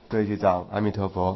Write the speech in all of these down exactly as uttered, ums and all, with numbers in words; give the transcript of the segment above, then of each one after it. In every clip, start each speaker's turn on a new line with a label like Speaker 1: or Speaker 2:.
Speaker 1: 各位学长，阿弥陀佛。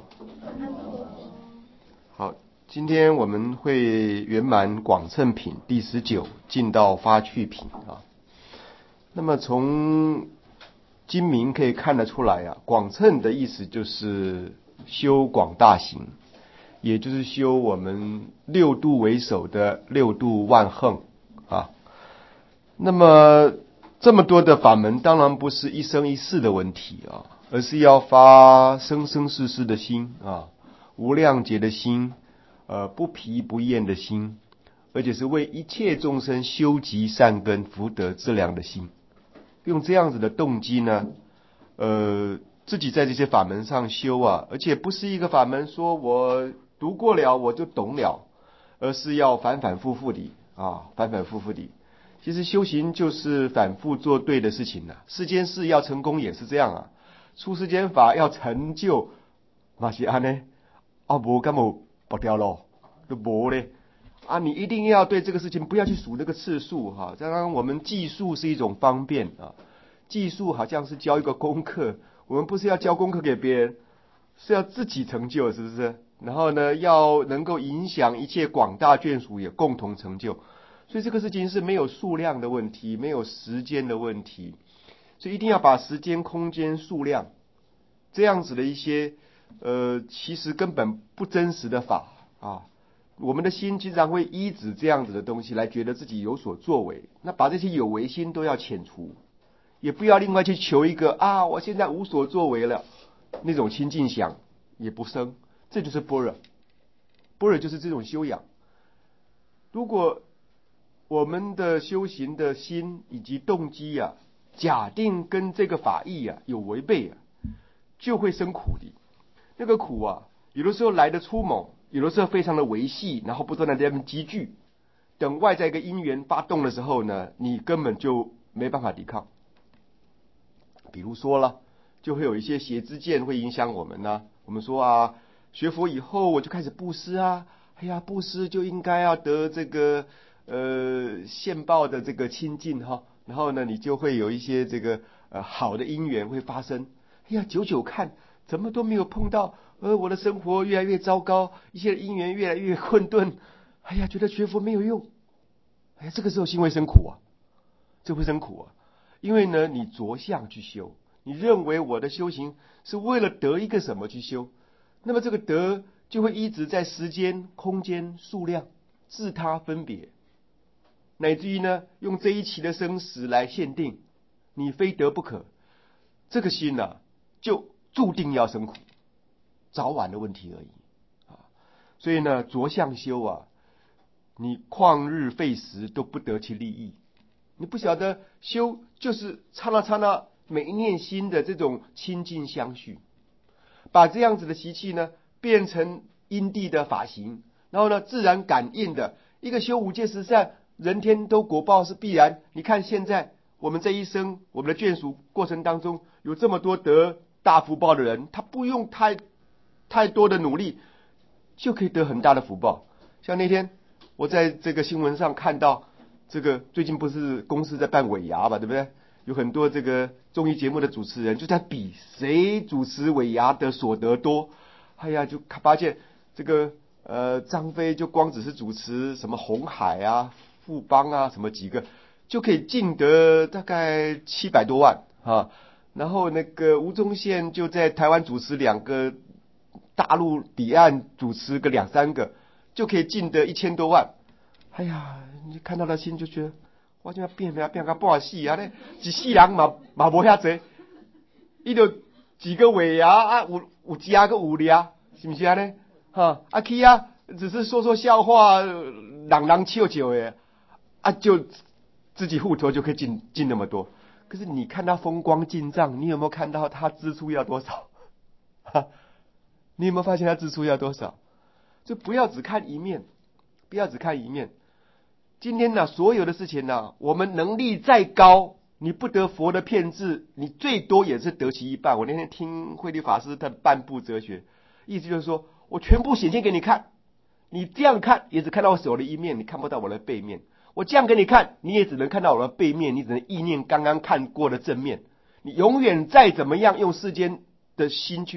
Speaker 1: 好，今天我们会圆满广称品第十九，进到发趣品啊。那么从经名可以看得出来啊，广称的意思就是修广大行，也就是修我们六度为首的六度万行啊。那么这么多的法门，当然不是一生一世的问题啊，而是要发生生世世的心啊，无量劫的心，呃，不疲不厌的心，而且是为一切众生修集善根福德资粮的心。用这样子的动机呢，呃，自己在这些法门上修啊，而且不是一个法门说我读过了我就懂了，而是要反反复复的啊，反反复复的。其实修行就是反复做对的事情啊，世间事要成功也是这样啊，出世间法要成就，那是安呢？啊，无干嘛不掉咯？就无嘞。啊，你一定要对这个事情不要去数那个次数哈。当然，我们计数是一种方便啊，计数好像是教一个功课，我们不是要教功课给别人，是要自己成就，是不是？然后呢，要能够影响一切广大眷属也共同成就。所以这个事情是没有数量的问题，没有时间的问题，所以一定要把时间、空间、数量这样子的一些呃，其实根本不真实的法啊，我们的心经常会依止这样子的东西来觉得自己有所作为。那把这些有为心都要遣除，也不要另外去求一个啊，我现在无所作为了，那种清净想也不生，这就是般若。般若就是这种修养。如果我们的修行的心以及动机啊，假定跟这个法义啊有违背啊，就会生苦的。那个苦啊，有的时候来得粗猛，有的时候非常的维系，然后不断的在那边积聚，等外在一个因缘发动的时候呢，你根本就没办法抵抗。比如说了，就会有一些邪知见会影响我们呢、啊。我们说啊，学佛以后我就开始布施啊，哎呀，布施就应该要得这个呃现报的这个亲近哈，然后呢，你就会有一些这个呃好的因缘会发生。哎呀，久久看怎么都没有碰到，呃，我的生活越来越糟糕，一些因缘越来越混沌。哎呀，觉得学佛没有用。哎呀，这个时候心会生苦啊，这会生苦啊。因为呢，你着相去修，你认为我的修行是为了得一个什么去修，那么这个得就会一直在时间、空间、数量、自他分别，乃至于呢，用这一期的生死来限定，你非得不可。这个心呢、啊，就注定要生苦，早晚的问题而已啊。所以呢，着相修啊，你旷日费时都不得其利益。你不晓得修就是刹那刹那每一念心的这种清净相续，把这样子的习气呢变成因地的法行，然后呢自然感应的一个修五戒十善，人天都果报是必然。你看现在我们这一生我们的眷属过程当中，有这么多得大福报的人，他不用太太多的努力就可以得很大的福报。像那天我在这个新闻上看到，这个最近不是公司在办尾牙吧，对不对？有很多这个综艺节目的主持人就在比谁主持尾牙的所得多。哎呀，就发现这个呃张飞就光只是主持什么红海啊、富邦啊什么几个，就可以净得大概七百多万啊。然后那个吴宗宪就在台湾主持两个，大陆彼岸主持个两三个，就可以净得一千多万。哎呀，你看到了心就觉得，我就要变变变个半死啊！呢，一世人嘛嘛无遐济，伊就几个尾牙啊，有有加个有俩，是不是啊？呢，哈啊去啊，只是说说笑话，人人笑笑的啊，就自己户头就可以进进那么多。可是你看他风光进账，你有没有看到他支出要多少？哈，你有没有发现他支出要多少？就不要只看一面，不要只看一面。今天呢，所有的事情呢，我们能力再高，你不得佛的片质，你最多也是得其一半。我那天听慧律法师他的半部哲学，意思就是说我全部显现给你看，你这样看也只看到我手的一面，你看不到我的背面。我这样给你看，你也只能看到我的背面，你只能意念刚刚看过的正面。你永远再怎么样用世间的心去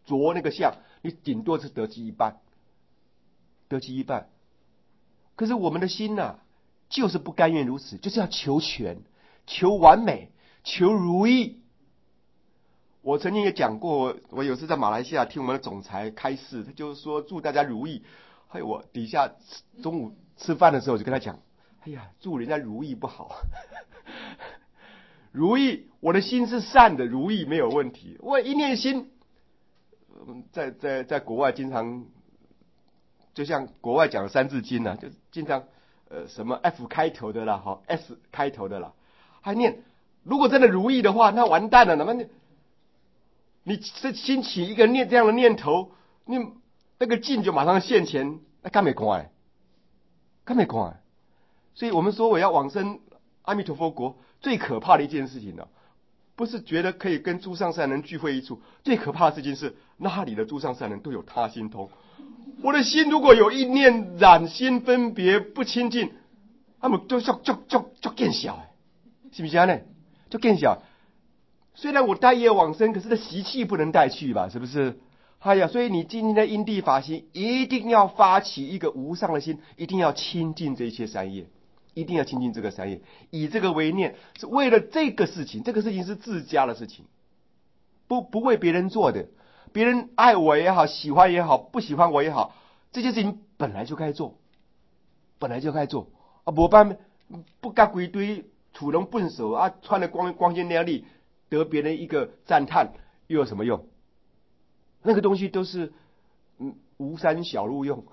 Speaker 1: 着那个相，你顶多是得其一半，得其一半。可是我们的心呐、啊，就是不甘愿如此，就是要求全、求完美、求如意。我曾经也讲过，我有次在马来西亚听我们的总裁开示，他就是说祝大家如意。还有我底下中午吃饭的时候，我就跟他讲，哎呀，祝人家如意不好。如意，我的心是善的，如意没有问题。我一念心，在在在国外经常，就像国外讲的三字经啊，就经常呃什么 F 开头的啦，哈 S 开头的啦，还念。如果真的如意的话，那完蛋了，那么你你这兴起一个念这样的念头，你那个境就马上现前，那干没关，干没关。所以我们说我要往生阿弥陀佛国，最可怕的一件事情呢，不是觉得可以跟诸上善人聚会一处，最可怕的事情是那里的诸上善人都有他心通。我的心如果有一念染心分别不清净，他们就就就就就变小，是不是呢？就变小。虽然我带业往生，可是那习气不能带去吧？是不是？哎呀，所以你今天的因地法行，一定要发起一个无上的心，一定要亲近这些三业，一定要亲近这个三业，以这个为念，是为了这个事情，这个事情是自家的事情，不不为别人做的。别人爱我也好，喜欢也好，不喜欢我也好，这件事情本来就该做，本来就该做啊！没办法，不该归堆土龙笨手啊，穿的光光鲜亮丽，得别人一个赞叹，又有什么用？那个东西都是嗯无山小路用，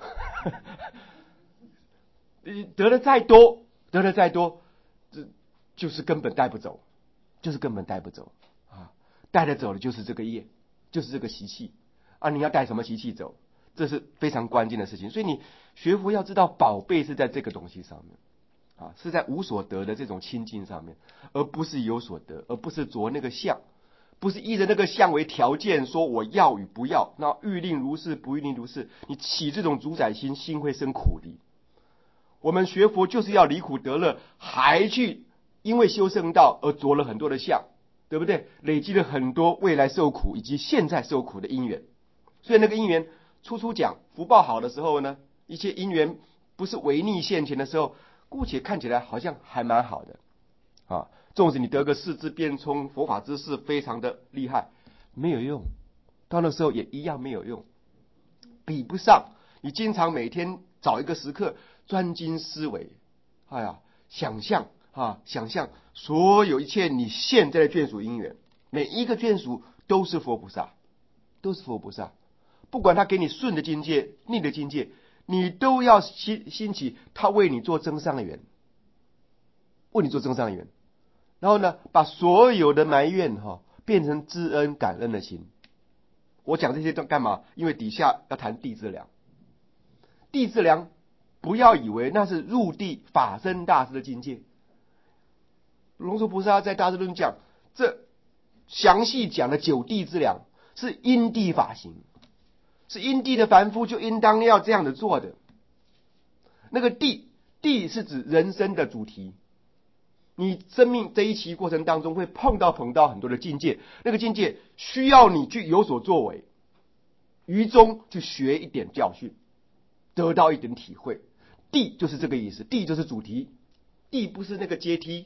Speaker 1: 得的再多，得的再多，这就是根本带不走，就是根本带不走啊！带得走的就是这个业。就是这个习气啊！你要带什么习气走？这是非常关键的事情。所以你学佛要知道，宝贝是在这个东西上面啊，是在无所得的这种清净上面，而不是有所得，而不是着那个相，不是依着那个相为条件说我要与不要，那欲令如是，不欲令如是。你起这种主宰心，心会生苦的。我们学佛就是要离苦得乐，还去因为修圣道而着了很多的相。对不对？累积了很多未来受苦以及现在受苦的因缘，所以那个因缘初初讲福报好的时候呢，一切因缘不是违逆现前的时候，姑且看起来好像还蛮好的啊。纵使你得个四智辩聪，佛法知识非常的厉害，没有用，到那时候也一样没有用，比不上你经常每天找一个时刻专精思维，哎呀，想象。啊，想象所有一切你现在的眷属因缘，每一个眷属都是佛菩萨，都是佛菩萨。不管他给你顺的境界、逆的境界，你都要兴兴起他为你做增上缘，为你做增上缘。然后呢，把所有的埋怨哈、哦、变成知恩感恩的心。我讲这些都干嘛？因为底下要谈地资粮。地资粮，不要以为那是入地法身大师的境界。龙树菩萨在大智论讲，这详细讲的九地之粮是因地法行，是因地的凡夫就应当要这样的做的。那个地，地是指人生的主题。你生命这一期过程当中会碰到碰到很多的境界，那个境界需要你去有所作为，于中去学一点教训，得到一点体会。地就是这个意思，地就是主题，地不是那个阶梯。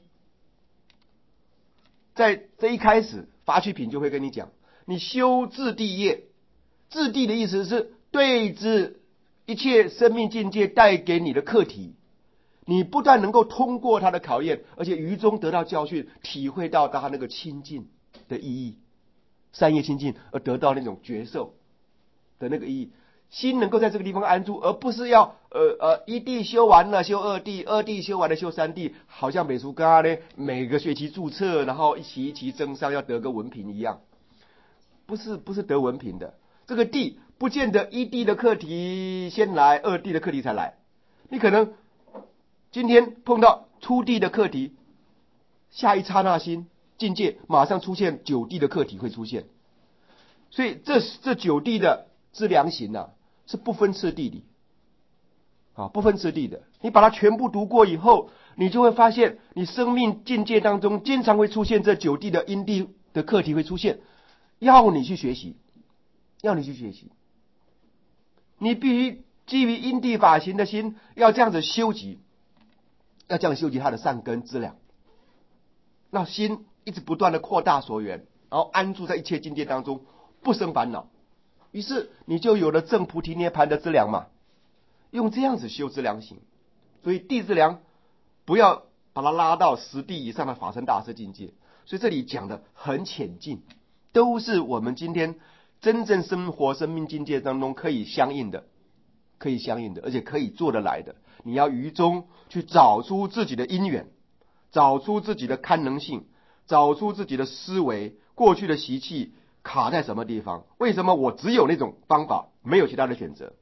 Speaker 1: 在这一开始，法趣品就会跟你讲，你修自地业，自地的意思是对治一切生命境界带给你的课题，你不但能够通过它的考验，而且于中得到教训，体会到它那个清净的意义，三业清净而得到那种觉受的那个意义。心能够在这个地方安住，而不是要呃呃一地修完了修二地，二地修完了修三地，好像美术家呢每个学期注册，然后一期一期增上要得个文凭一样，不是不是得文凭的。这个地不见得一地的课题先来，二地的课题才来，你可能今天碰到初地的课题，下一刹那心境界马上出现九地的课题会出现，所以这这九地的资粮行啊。是不分次第的，啊，不分次第的。你把它全部读过以后，你就会发现，你生命境界当中经常会出现这九地的因地的课题会出现，要你去学习， 要你去学习。你必须基于因地法行的心，要这样子修集，要这样修集他的善根资粮，让心一直不断的扩大所缘，然后安住在一切境界当中，不生烦恼。于是你就有了正菩提涅槃的资粮嘛。用这样子修资粮行，所以地资粮不要把它拉到十地以上的法身大士境界。所以这里讲的很浅近，都是我们今天真正生活生命境界当中可以相应的，可以相应的，而且可以做得来的。你要于中去找出自己的因缘，找出自己的堪能性，找出自己的思维过去的习气卡在什么地方，为什么我只有那种方法，没有其他的选择，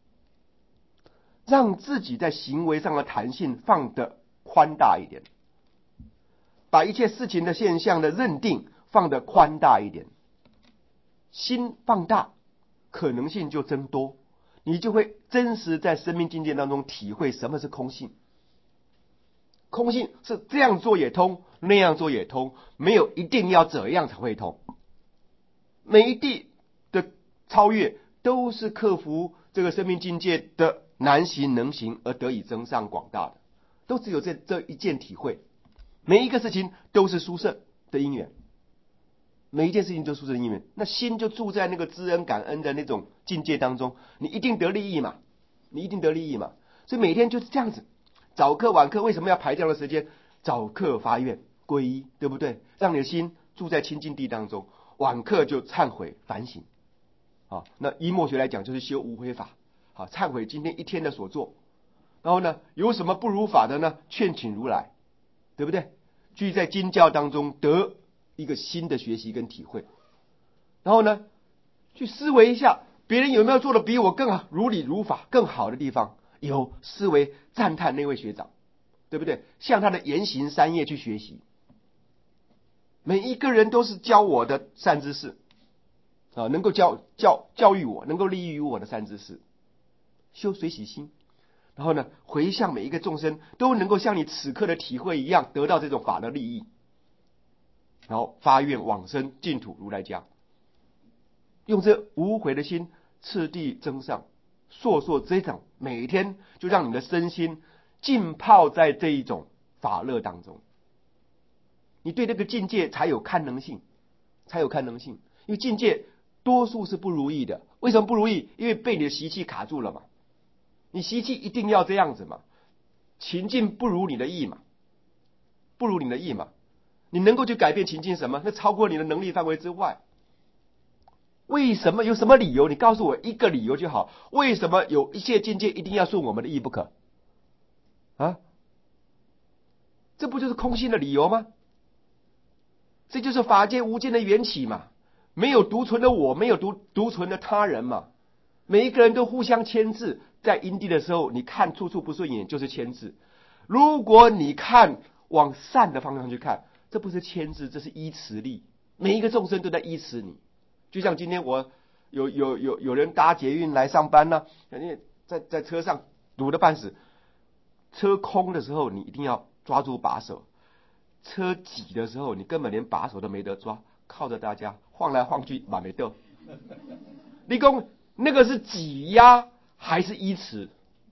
Speaker 1: 让自己在行为上的弹性放得宽大一点，把一切事情的现象的认定放得宽大一点，心放大，可能性就增多，你就会真实在生命境界当中体会什么是空性。空性是这样做也通，那样做也通，没有一定要怎样才会通。每一地的超越都是克服这个生命境界的难行能行而得以增上广大的，都只有这这一件体会。每一个事情都是殊胜的因缘，每一件事情都是殊胜的因缘，那心就住在那个知恩感恩的那种境界当中，你一定得利益嘛，你一定得利益嘛。所以每天就是这样子，早课晚课为什么要排这样的时间？早课发愿皈依，对不对？让你的心住在清净地当中，晚课就忏悔反省。好，那依末学来讲就是修无悔法，好，忏悔今天一天的所做，然后呢，有什么不如法的呢？劝请如来，对不对？聚在经教当中得一个新的学习跟体会，然后呢，去思维一下别人有没有做的比我更好、如理如法、更好的地方，有思维赞叹那位学长，对不对？向他的言行三业去学习。每一个人都是教我的善知识啊，能够教教教育我，能够利益于我的善知识。修随喜心，然后呢，回向每一个众生都能够像你此刻的体会一样，得到这种法的利益，然后发愿往生净土如来家，用这无悔的心次第增上，烁烁增长，每天就让你的身心浸泡在这一种法乐当中，你对这个境界才有堪能性，才有堪能性。因为境界多数是不如意的，为什么不如意？因为被你的习气卡住了嘛。你习气一定要这样子嘛，情境不如你的意嘛，不如你的意嘛，你能够去改变情境什么？那超过你的能力范围之外。为什么？有什么理由？你告诉我一个理由就好。为什么有一切境界一定要顺我们的意不可？啊，这不就是空性的理由吗？这就是法界无间的缘起嘛，没有独存的我，没有独独存的他人嘛，每一个人都互相牵制。在因地的时候，你看处处不顺眼就是牵制。如果你看往善的方向去看，这不是牵制，这是依持力。每一个众生都在依持你。就像今天我有有有有人搭捷运来上班呢、啊，在在车上堵得半死。车空的时候，你一定要抓住把手；车挤的时候，你根本连把手都没得抓，靠着大家晃来晃去，把没斗。你讲那个是挤压还是依持？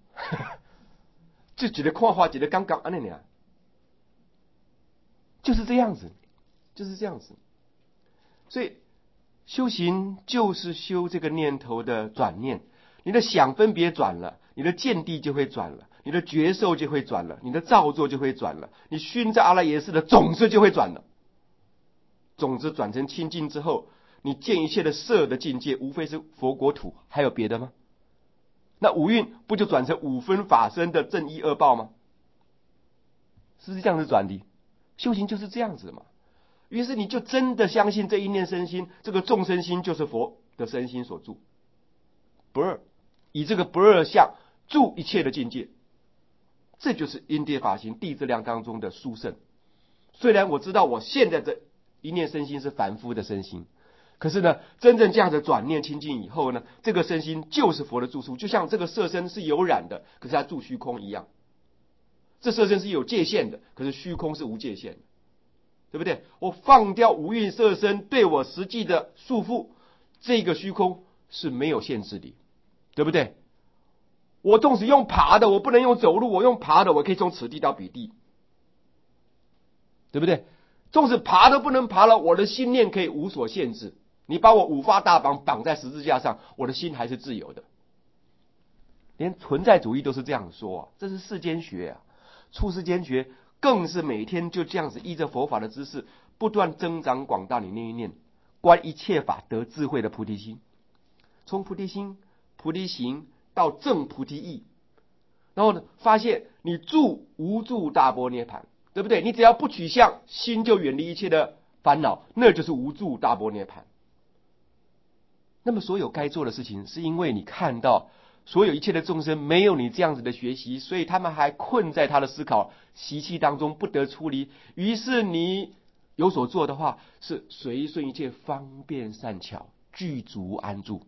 Speaker 1: 就觉得看法，觉得刚刚安那样，就是这样子，就是这样子。所以修行就是修这个念头的转念，你的想分别转了，你的见地就会转了，你的觉受就会转了，你的造作就会转了，你熏在阿赖耶识的种子就会转了。种子转成清净之后，你见一切的色的境界，无非是佛国土，还有别的吗？那五蕴不就转成五分法身的正一恶报吗？是不是这样子转的？修行就是这样子嘛。于是你就真的相信这一念身心，这个众生心就是佛的身心所住，不二，以这个不二相住一切的境界，这就是因地法行地质量当中的殊胜。虽然我知道我现在这一念身心是凡夫的身心，可是呢，真正这样的转念清净以后呢，这个身心就是佛的住处，就像这个色身是有染的，可是它住虚空一样。这色身是有界限的，可是虚空是无界限的，对不对？我放掉五蕴色身对我实际的束缚，这个虚空是没有限制的，对不对？我纵使用爬的，我不能用走路，我用爬的，我可以从此地到彼地，对不对？纵使爬都不能爬了，我的心念可以无所限制。你把我五花大绑绑在十字架上，我的心还是自由的。连存在主义都是这样说啊，这是世间学啊。出世间学更是每天就这样子依着佛法的知识，不断增长广大你念一念，观一切法得智慧的菩提心，从菩提心、菩提行到正菩提意，然后呢，发现你住无住大般涅盘，对不对？你只要不取相，心就远离一切的烦恼，那就是无住大般涅盘。那么所有该做的事情，是因为你看到所有一切的众生没有你这样子的学习，所以他们还困在他的思考习气当中不得出离。于是你有所做的话，是随顺一切方便善巧，具足安住。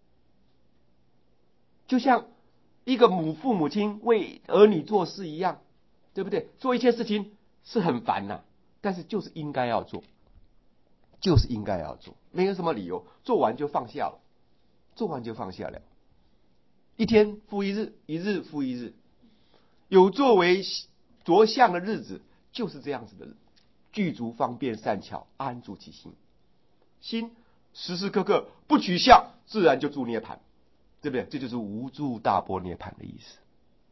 Speaker 1: 就像一个母父母亲为儿女做事一样，对不对？做一切事情是很烦呐、啊，但是就是应该要做，就是应该要做，没有什么理由，做完就放下了，做完就放下了。一天复一日，一日复一日，有作为着相的日子，就是这样子的日子，具足方便善巧，安住其心，心时时刻刻不取相，自然就住涅盘，对不对？这就是无住大般涅盘的意思。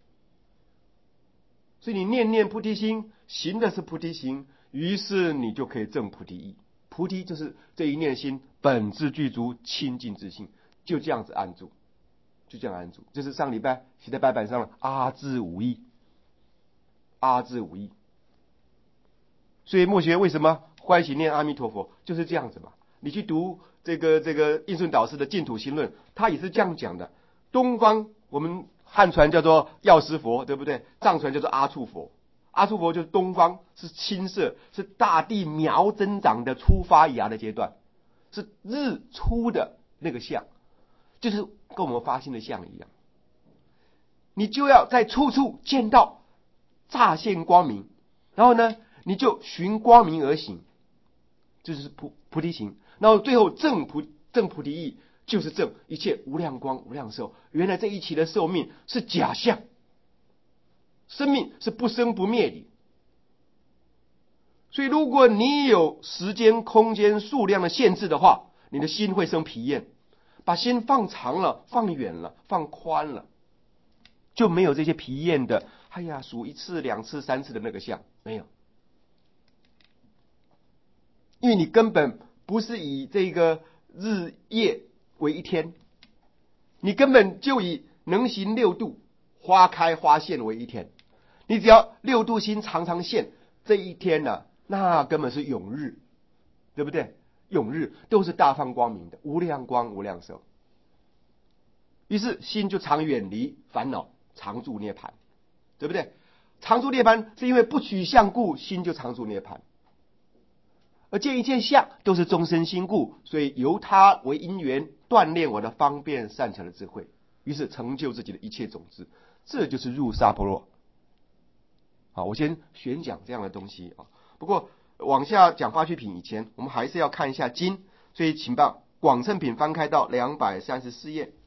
Speaker 1: 所以你念念菩提心，行的是菩提行，于是你就可以证菩提意。菩提就是这一念心本自具足清净自性，就这样子安住，就这样安住。就是上礼拜写在白板上了阿字无义，阿字无义。所以默学为什么欢喜念阿弥陀佛，就是这样子嘛。你去读这个这个印顺导师的净土行论，他也是这样讲的。东方我们汉传叫做药师佛，对不对？藏传叫做阿处佛。阿处佛就是东方，是青色，是大地苗增长的初发芽的阶段，是日出的那个相，就是跟我们发心的相一样。你就要在处处见到乍现光明，然后呢，你就循光明而行，就是菩菩提行。然后最后正菩正菩提意，就是正一切无量光无量寿。原来这一期的寿命是假象，生命是不生不灭的。所以如果你有时间空间数量的限制的话，你的心会生疲厌。把心放长了，放远了，放宽了，就没有这些疲厌的哎呀数一次两次三次的那个相，没有。因为你根本不是以这个日夜为一天，你根本就以能行六度花开花现为一天。你只要六度心常常现，这一天呢、啊，那根本是永日，对不对？永日都是大放光明的，无量光无量寿。于是心就常远离烦恼，常住涅盘，对不对？常住涅盘是因为不取相故，心就常住涅盘。而见一切相都是众生心故，所以由它为因缘锻炼我的方便善巧的智慧，于是成就自己的一切种子，这就是入萨婆若。好，我先选讲这样的东西啊。不过往下讲发趣品以前，我们还是要看一下经，所以请把广乘品翻开到两百三十四页。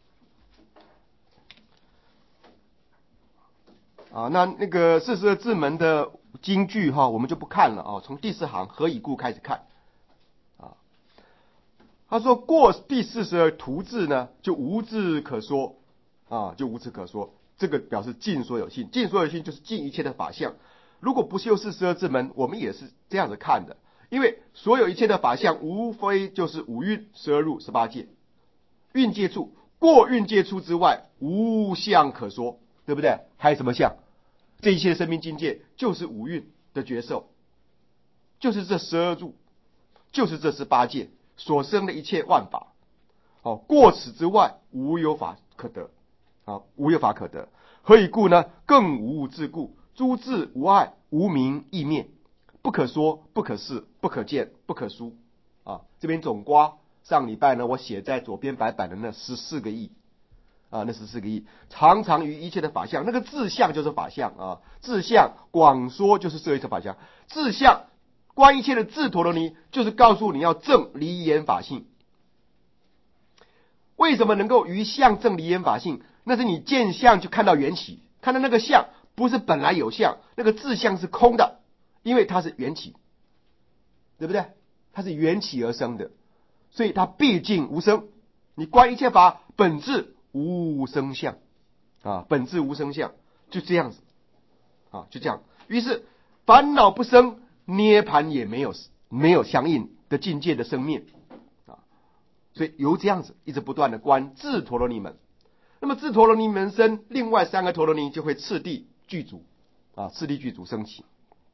Speaker 1: 啊，那那个四十二字门的经句哈，我们就不看了啊。从第四行何以故开始看啊。他说过第四十二图字呢，就无字可说啊，就无字可说。这个表示尽所有性，尽所有性就是尽一切的法相。如果不修四十二字门，我们也是这样子看的，因为所有一切的法相，无非就是五蕴、十二入、十八界。蕴界处过蕴界处之外，无相可说，对不对？还有什么相？这一切的生命境界就是五蕴的觉受，就是这十二入，就是这十八界所生的一切万法。哦，过此之外，无有法可得。啊，无有法可得。何以故呢？更无物自故，诸智无碍，无明亦灭，不可说，不可视，不可见，不可书。啊，这边总括上礼拜呢，我写在左边白板的那十四个义。啊，那十四个义，常常于一切的法相，那个自相就是法相啊，自相广说就是这一切法相，自相观一切的自陀罗尼，就是告诉你要证离言法性。 为什么能够于相正离言法性？那是你见相就看到缘起，看到那个相不是本来有相，那个自相是空的，因为它是缘起，对不对？它是缘起而生的，所以它毕竟无生。你观一切法本质无生相啊，本质无生相，就这样子啊，就这样。于是烦恼不生，涅盘也没有没有相应的境界的生灭啊，所以由这样子一直不断的观自陀罗尼门。那么自陀罗尼门生，另外三个陀罗尼就会次第具足啊，次第具足升起。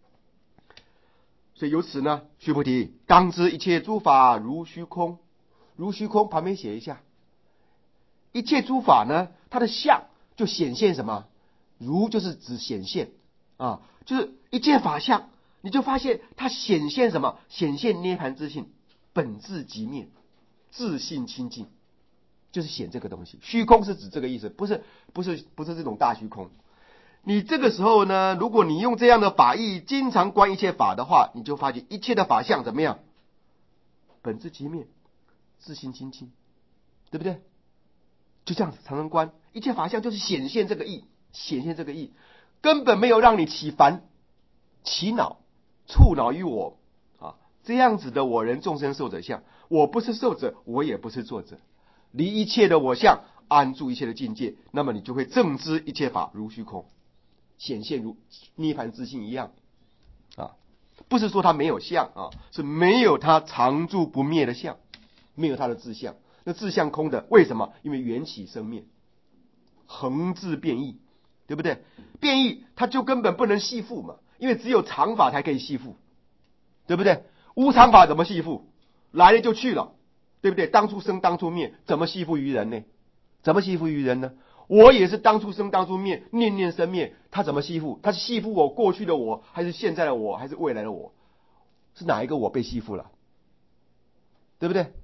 Speaker 1: 所以由此呢，须菩提，当知一切诸法如虚空。如虚空旁边写一下，一切诸法呢，它的相就显现什么？如就是指显现啊，就是一切法相，你就发现它显现什么？显现涅盘之性，本自即灭，自性清净，就是显这个东西。虚空是指这个意思，不是不是不是这种大虚空。你这个时候呢，如果你用这样的法义经常观一切法的话，你就发觉一切的法相怎么样？本自即灭，自性清净，对不对？就这样子常常观一切法相，就是显现这个义，显现这个义，根本没有让你起烦、起恼、触恼于我啊，这样子的我人众生受者相，我不是受者，我也不是作者，离一切的我相，安住一切的境界，那么你就会正知一切法如虚空，显现如涅盘之性一样啊，不是说它没有相啊，是没有它常住不灭的相，没有它的自相。那自相空的，为什么？因为缘起生灭，恒自变异，对不对？变异它就根本不能系缚嘛，因为只有常法才可以系缚，对不对？无常法怎么系缚？来了就去了，对不对？当初生当初灭，怎么系缚于人呢？怎么系缚于人呢？我也是当初生当初灭，念念生灭，他怎么系缚？他是系缚我过去的我，还是现在的我，还是未来的我？是哪一个我被系缚了？对不对？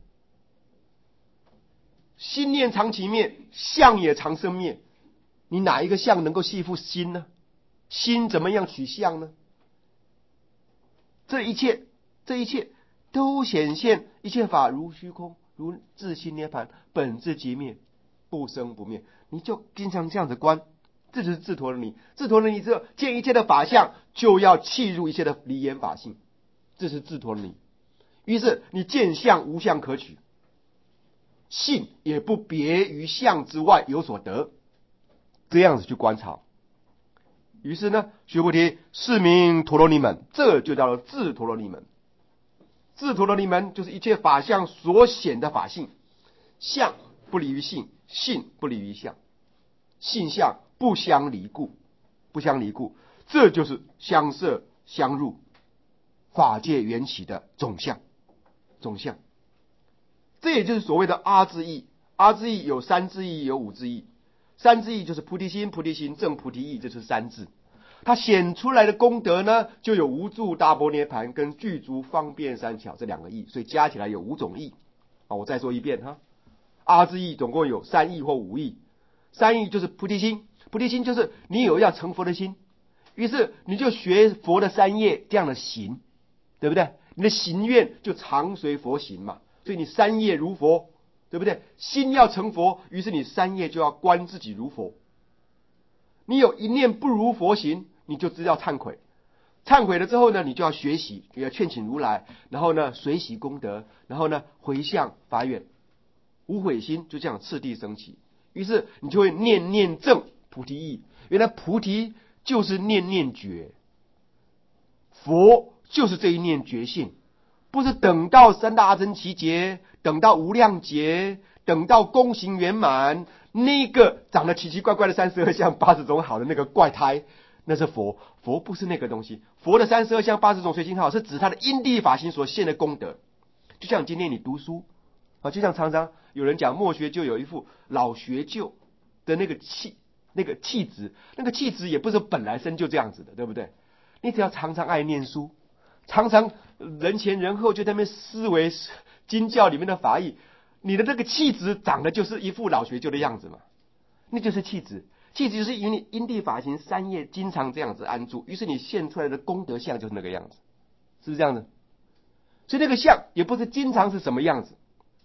Speaker 1: 心念常起灭，相也常生灭，你哪一个相能够系缚心呢？心怎么样取相呢？这一切这一切都显现一切法如虚空，如自性涅盘，本自即灭，不生不灭。你就经常这样子观，这就是自陀罗尼。自陀罗尼之后，见一切的法相，就要契入一切的离言法性，这是自陀罗尼。于是你见相无相可取，性也不别于相之外有所得，这样子去观察。于是呢，须菩提，是名陀罗尼门，这就叫做自陀罗尼门。自陀罗尼门就是一切法相所显的法性，相不离于性，性不离于相，性相不相离故，不相离故，这就是相摄相入，法界缘起的总相，总相。这也就是所谓的阿字义。阿字义有三字义，有五字义。三字义就是菩提心、菩提心、正菩提义，这是三字。它显出来的功德呢，就有无住大般涅盘跟具足方便三巧这两个义，所以加起来有五种义啊。我再说一遍哈，阿字义总共有三义或五义。三义就是菩提心，菩提心就是你有要成佛的心，于是你就学佛的三业这样的行，对不对？你的行愿就常随佛行嘛，所以你三业如佛，对不对？心要成佛，于是你三业就要观自己如佛。你有一念不如佛行，你就知道忏悔。忏悔了之后呢，你就要学习，也要劝请如来，然后呢随喜功德，然后呢回向发愿，无悔心就这样次第升起。于是你就会念念正菩提意。原来菩提就是念念觉，佛就是这一念觉性，不是等到三大阿僧祇劫，等到无量劫，等到功行圆满，那个长得奇奇怪怪的三十二相八十种好的那个怪胎，那是佛。佛不是那个东西，佛的三十二相八十种随心好是指他的因地法行所现的功德。就像今天你读书啊，就像常常有人讲末学就有一副老学究的那个气那个气质，那个气质也不是本来生就这样子的，对不对？你只要常常爱念书，常常人前人后就在那边思维经教里面的法义，你的那个气质长得就是一副老学究的样子嘛，那就是气质。气质就是因为因地法行三业经常这样子安住，于是你现出来的功德相就是那个样子，是不是这样子？所以那个相也不是经常是什么样子，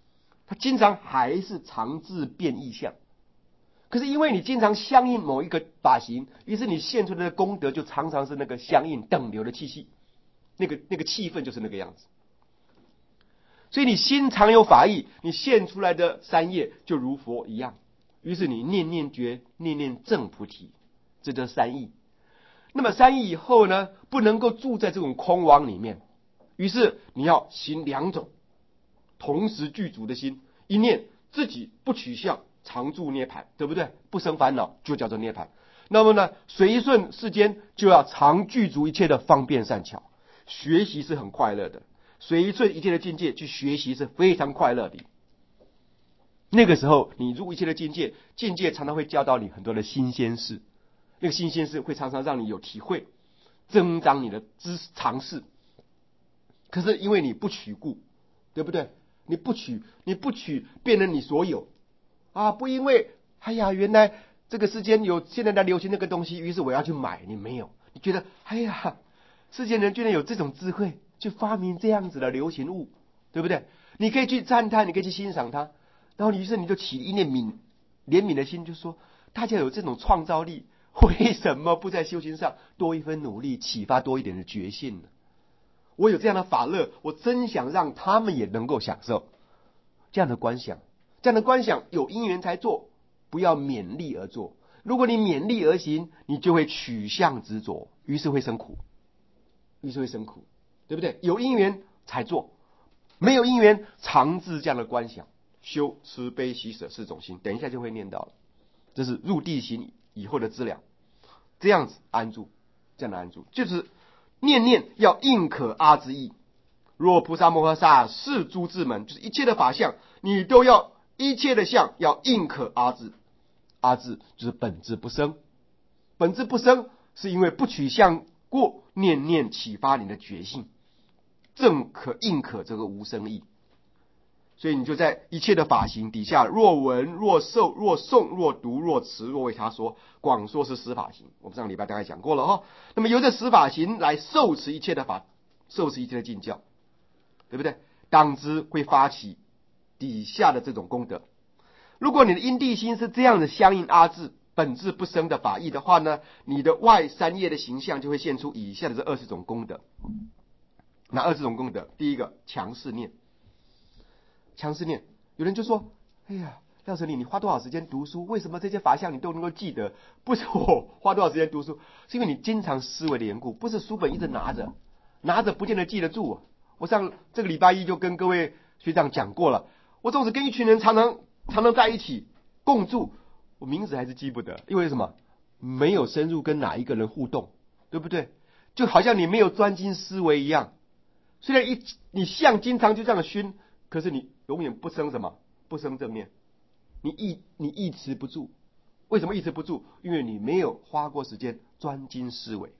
Speaker 1: 他经常还是常自变异象。可是因为你经常相应某一个法型，于是你现出来的功德就常常是那个相应等流的气息，那个那个气氛就是那个样子。所以你心常有法意，你现出来的三业就如佛一样。于是你念念觉，念念正菩提，这叫三意。那么三意以后呢，不能够住在这种空网里面，于是你要行两种同时具足的心，一念自己不取相，常住涅槃，对不对？不生烦恼就叫做涅槃。那么呢，随顺世间就要常具足一切的方便善巧，学习是很快乐的，随顺一切的境界去学习是非常快乐的。那个时候你入一切的境界，境界常常会教导你很多的新鲜事，那个新鲜事会常常让你有体会，增长你的知常识。可是因为你不取故，对不对？你不取，你不取变成你所有啊！不因为哎呀，原来这个世间有现在在流行那个东西，于是我要去买。你没有，你觉得哎呀，世间人居然有这种智慧，去发明这样子的流行物，对不对？你可以去赞叹，你可以去欣赏它。然后于是你就起一念悯怜悯的心，就说大家有这种创造力，为什么不在修行上多一分努力，启发多一点的觉性呢？我有这样的法乐，我真想让他们也能够享受这样的观想。这样的观想有因缘才做，不要勉力而做。如果你勉力而行，你就会取向执着，于是会生苦，于是会生苦，对不对？有因缘才做，没有因缘常自这样的观想，修慈悲喜舍四种心，等一下就会念到了。这是入地行以后的资粮，这样子安住，这样的安住就是念念要应可阿之意。若菩萨摩诃萨是诸智门，就是一切的法相，你都要一切的相要应可阿智。阿智就是本质不生，本质不生是因为不取相过，念念启发你的觉性，正可应可这个无生意。所以你就在一切的法行底下，若闻若受若诵若读若持若为他说，广说是十法行。我们上个礼拜大概讲过了哈。那么由这十法行来受持一切的法，受持一切的经教，对不对？当知会发起底下的这种功德。如果你的因地心是这样的相应阿智本质不生的法义的话呢，你的外三业的形象就会现出以下的这二十种功德。哪二十种功德？第一个强势念。强势念，有人就说：“哎呀，廖成礼，你花多少时间读书？为什么这些法相你都能够记得？不是我花多少时间读书，是因为你经常思维的缘故。不是书本一直拿着，拿着不见得记得住。我上这个礼拜一就跟各位学长讲过了，我总是跟一群人常常常常在一起共住，我名字还是记不得，因为什么？没有深入跟哪一个人互动，对不对？就好像你没有专心思维一样。虽然一你相经常就这样熏。”可是你永远不生什么？不生正念，你意你意持不住。为什么意持不住？因为你没有花过时间专精思维，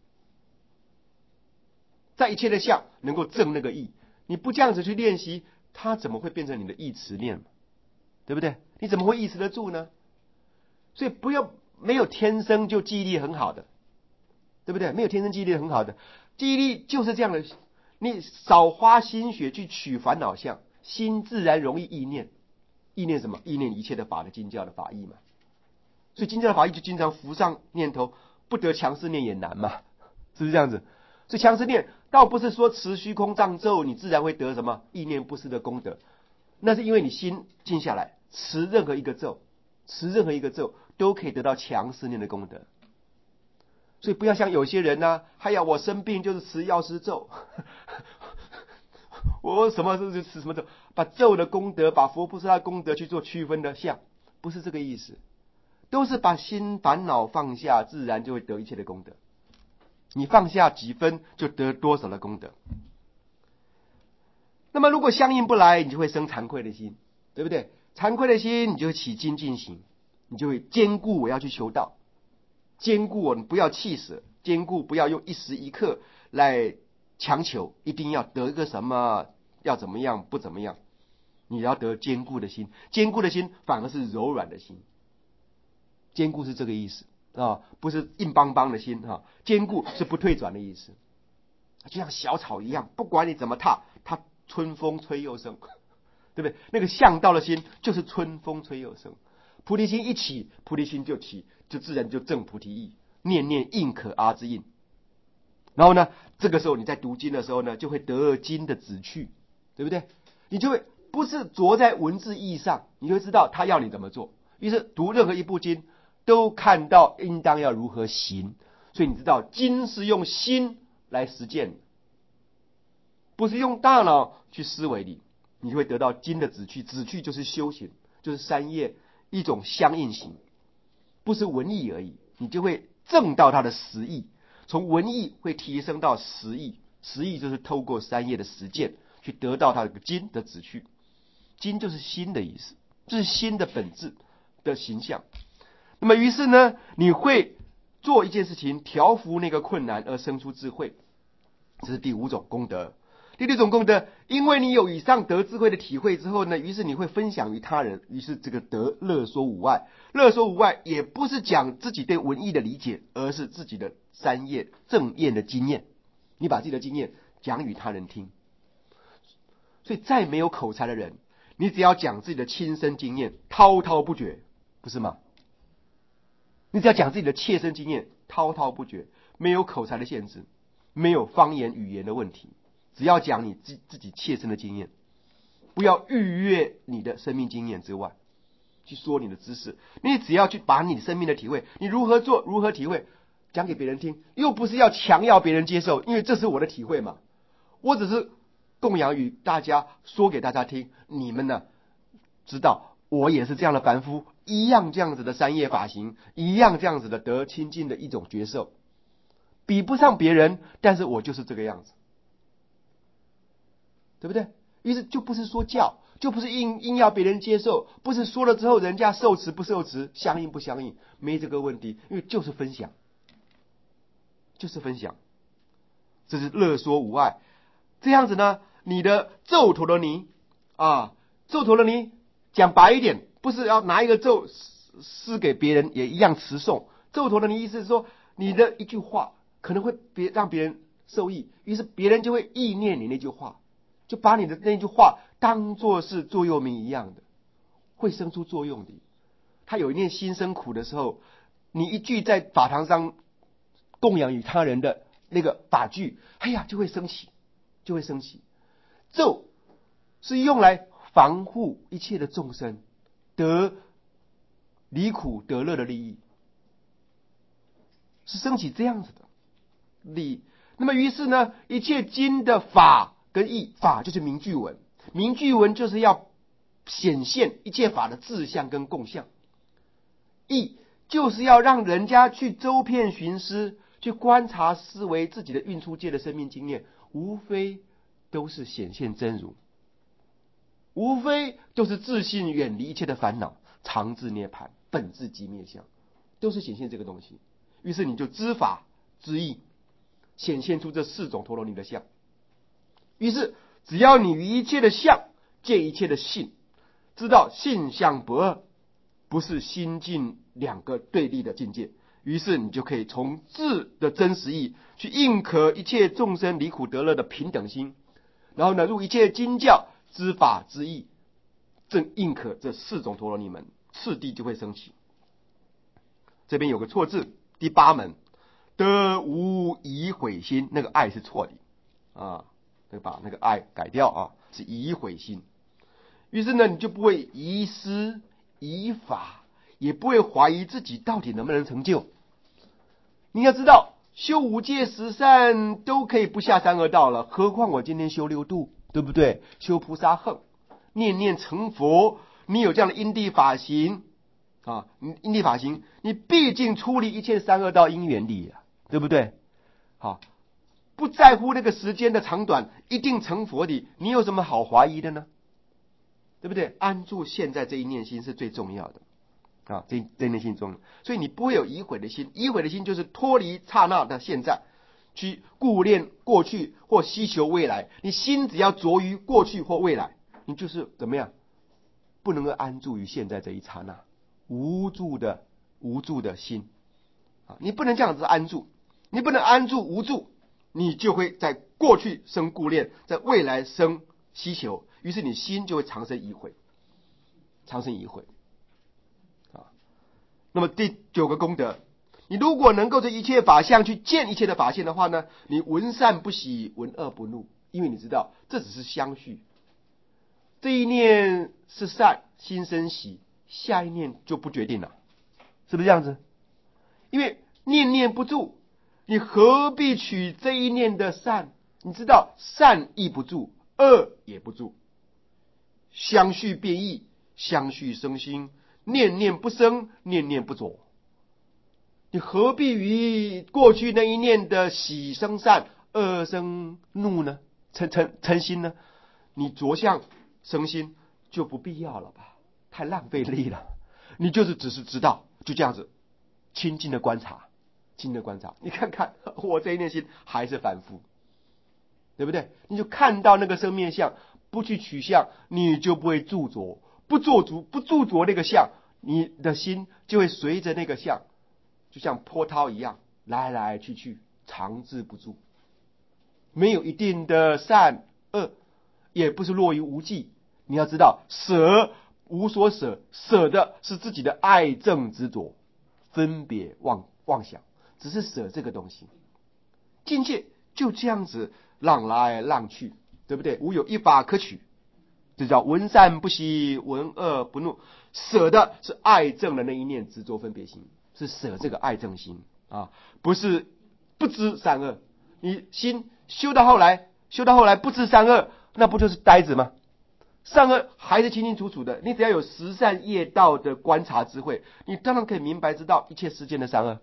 Speaker 1: 在一切的相能够正那个意。你不这样子去练习，它怎么会变成你的意持念？对不对？你怎么会意持得住呢？所以不要没有天生就记忆力很好的，对不对？没有天生记忆力很好的，记忆力就是这样的。你少花心血去取烦恼相。心自然容易意念，意念什么？意念一切的法的经教的法义嘛。所以经教的法义就经常浮上念头，不得强势念也难嘛，是不是这样子？所以强势念倒不是说持虚空藏咒你自然会得什么意念不失的功德，那是因为你心静下来，持任何一个咒，持任何一个咒都可以得到强势念的功德。所以不要像有些人呢、啊，哎呀，我生病就是持药师咒。我什么时候就吃什么咒，把咒的功德，把佛菩萨的功德去做区分的相，不是这个意思，都是把心烦恼放下，自然就会得一切的功德。你放下几分，就得多少的功德。那么如果相应不来，你就会生惭愧的心，对不对？惭愧的心，你就会起精进行，你就会坚固我要去求道，坚固我不要弃舍，坚固不要用一时一刻来强求一定要得一个什么，要怎么样不怎么样，你要得坚固的心，坚固的心反而是柔软的心，坚固是这个意思啊，不是硬邦邦的心哈，坚固是不退转的意思，就像小草一样，不管你怎么踏，它春风吹又生， 对不对？那个向道的心就是春风吹又生，菩提心一起，菩提心就起，就自然就正菩提意，念念应可阿之应。然后呢，这个时候你在读经的时候呢，就会得经的旨趣，对不对？你就会不是着在文字意义上，你就会知道他要你怎么做。于是读任何一部经，都看到应当要如何行，所以你知道经是用心来实践的，不是用大脑去思维的，你就会得到经的旨趣。旨趣就是修行，就是三业一种相应行，不是文艺而已，你就会证到它的实义。从文艺会提升到实义，实义就是透过三业的实践去得到它的经的旨趣。经就是心的意思，这是心的本质的形象。那么于是呢，你会做一件事情，调伏那个困难而生出智慧，这是第五种功德。第六种功德，因为你有以上得智慧的体会之后呢，于是你会分享于他人，于是这个得乐说无碍。乐说无碍也不是讲自己对文艺的理解，而是自己的三业正验的经验，你把自己的经验讲与他人听。所以再没有口才的人，你只要讲自己的亲身经验，滔滔不绝，不是吗？你只要讲自己的切身经验，滔滔不绝，没有口才的限制，没有方言语言的问题，只要讲你自自己切身的经验，不要逾越你的生命经验之外去说你的知识。你只要去把你生命的体会，你如何做，如何体会，讲给别人听，又不是要强要别人接受，因为这是我的体会嘛，我只是供养与大家，说给大家听，你们呢知道我也是这样的凡夫，一样这样子的三业法行，一样这样子的得清净的一种觉受，比不上别人，但是我就是这个样子，对不对？于是就不是说教，就不是硬硬要别人接受，不是说了之后人家受持不受持，相应不相应，没这个问题，因为就是分享，就是分享，这是乐说无碍。这样子呢，你的咒陀罗尼啊，咒陀罗尼讲白一点，不是要拿一个咒施给别人，也一样持诵。咒陀罗尼意思是说，你的一句话可能会别让别人受益，于是别人就会意念你那句话，就把你的那句话当作是座右铭一样的，会生出作用的。他有一念心生苦的时候，你一句在法堂上供养与他人的那个法句，哎呀，就会升起，就会升起。咒是用来防护一切的众生得离苦得乐的利益，是升起这样子的利益。那么于是呢，一切经的法跟义，法就是明句文，明句文就是要显现一切法的志向跟共相，义就是要让人家去周遍寻思，去观察思维自己的运出界的生命经验，无非都是显现真如，无非都是自信远离一切的烦恼，常自涅槃，本自即灭相，都是显现这个东西。于是你就知法知义，显现出这四种陀罗尼的相。于是只要你于一切的相见一切的性，知道性相不二，不是心境两个对立的境界，于是你就可以从智的真实义去应可一切众生离苦得乐的平等心，然后呢入一切经教知法知义，正应可这四种陀罗尼门，次第就会升起。这边有个错字，第八门得无疑悔心，那个爱是错的啊，把那个爱改掉啊，是疑悔心。于是呢，你就不会疑思疑法，也不会怀疑自己到底能不能成就。你要知道，修五戒十善都可以不下三恶道了，何况我今天修六度，对不对？修菩萨行，念念成佛，你有这样的因地法行啊，因地法行，你毕竟出离一切三恶道因缘力啊，对不对？好，不在乎那个时间的长短，一定成佛的，你有什么好怀疑的呢？对不对？安住现在这一念心是最重要的啊，这这一念心中，所以你不会有疑悔的心。疑悔的心就是脱离刹那的现在，去顾念过去或希求未来。你心只要着于过去或未来，你就是怎么样？不能够安住于现在这一刹那，无助的无助的心啊！你不能这样子安住，你不能安住无助，你就会在过去生顾念，在未来生希求， 于是你心就会长生疑悔，长生疑悔啊。那么第九个功德，你如果能够这一切法相去见一切的法性的话呢，你闻善不喜，闻恶不怒，因为你知道这只是相续，这一念是善，心生喜，下一念就不决定了，是不是这样子？因为念念不住，你何必取这一念的善？你知道善亦不住，恶也不住，相续变异，相续生心，念念不生，念念不着。你何必于过去那一念的喜生善，恶生怒呢？嗔嗔嗔心呢？你着相生心就不必要了吧，太浪费力了。你就是只是知道，就这样子清净的观察，清净的观察，你看看我这一念心还是凡夫，对不对？你就看到那个生灭相，不去取相，你就不会著着，不做足不著着那个相，你的心就会随着那个相，就像波涛一样来来去去，长治不住，没有一定的善恶，也不是落于无记。你要知道，舍无所舍，舍的是自己的爱憎执着、分别妄妄想，只是舍这个东西。境界就这样子浪来浪去，对不对？无有一法可取，这叫闻善不喜，闻恶不怒。舍的是爱憎的那一念执着分别心，是舍这个爱憎心啊，不是不知善恶。你心修到后来，修到后来不知善恶，那不就是呆子吗？善恶还是清清楚楚的，你只要有十善业道的观察智慧，你当然可以明白知道一切世间的善恶。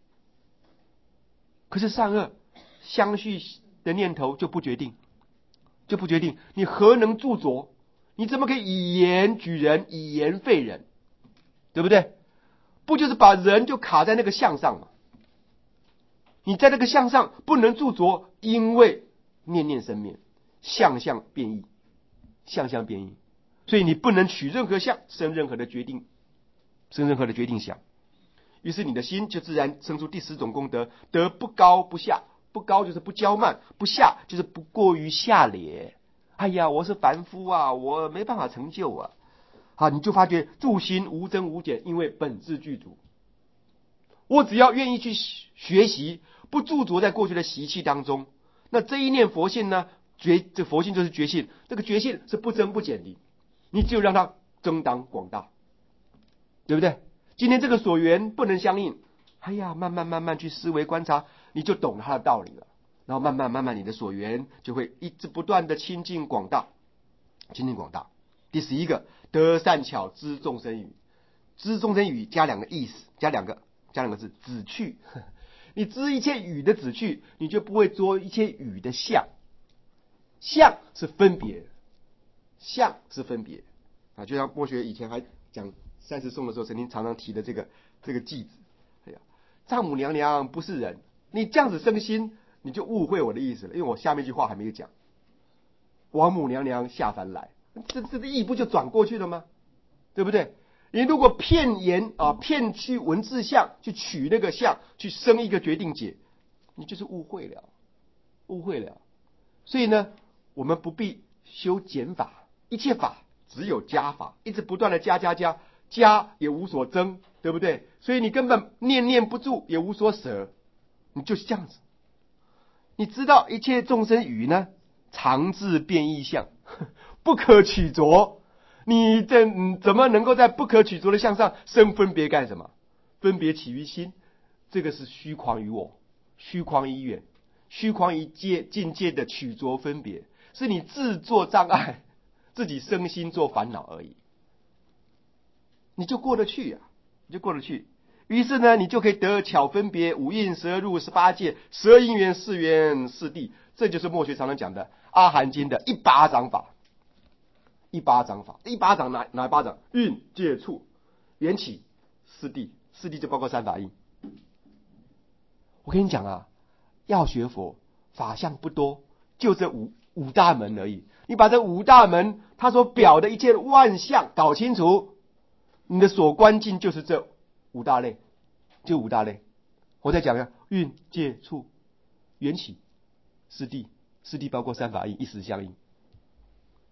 Speaker 1: 可是善恶相续的念头就不决定，就不决定，你何能著着？你怎么可以以言举人，以言废人？对不对？不就是把人就卡在那个相上吗？你在那个相上不能著着，因为念念生灭，相相变异，相相变异，所以你不能取任何相，生任何的决定，生任何的决定想。于是你的心就自然生出第十种功德，得不高不下。不高就是不骄慢，不下就是不过于下劣。哎呀，我是凡夫啊，我没办法成就啊。好，你就发觉住心无增无减，因为本质具足。我只要愿意去学习，不驻着在过去的习气当中，那这一念佛性呢？觉这佛性就是觉性，这个觉性是不增不减的，你只有让它增长广大，对不对？今天这个所缘不能相应，哎呀，慢慢慢慢去思维观察，你就懂它的道理了。然后慢慢慢慢，你的所缘就会一直不断的清净广大，清净广大。第十一个，得善巧知众生语，知众生语加两个意思，加两个加两个字，子趣。你知一切语的子趣，你就不会捉一切语的相。相是分别，相是分别啊，就像墨学以前还讲三十颂的时候，曾经常常提的这个这个句子。哎呀，丈母娘娘不是人，你这样子生心，你就误会我的意思了，因为我下面一句话还没有讲。王母娘娘下凡来，这这个意不就转过去了吗？对不对？你如果骗言啊，骗去文字相，去取那个相，去生一个决定解，你就是误会了，误会了。所以呢，我们不必修减法，一切法只有加法，一直不断的加加加，加也无所增，对不对？所以你根本念念不住，也无所舍，你就是这样子。你知道一切众生语呢，常自变异相，不可取着。你这、嗯、怎么能够在不可取着的相上生分别干什么？分别起于心，这个是虚诳于我，虚诳于远，虚诳于界境界的取着分别，是你自作障碍，自己生心做烦恼而已。你就过得去呀、啊，你就过得去。于是呢，你就可以得巧分别五蕴十二入十八界十二因缘四缘四谛，这就是墨学常常讲的阿含经的一巴掌法。一巴掌法，一巴掌哪哪一巴掌？蕴界处缘起四谛，四谛就包括三法印。我跟你讲啊，要学佛，法相不多，就这五五大门而已。你把这五大门它所表的一切万象搞清楚，你的所观境就是这五大类，就五大类。我再讲一下，蕴界处缘起四谛，四谛包括三法印，一时相应。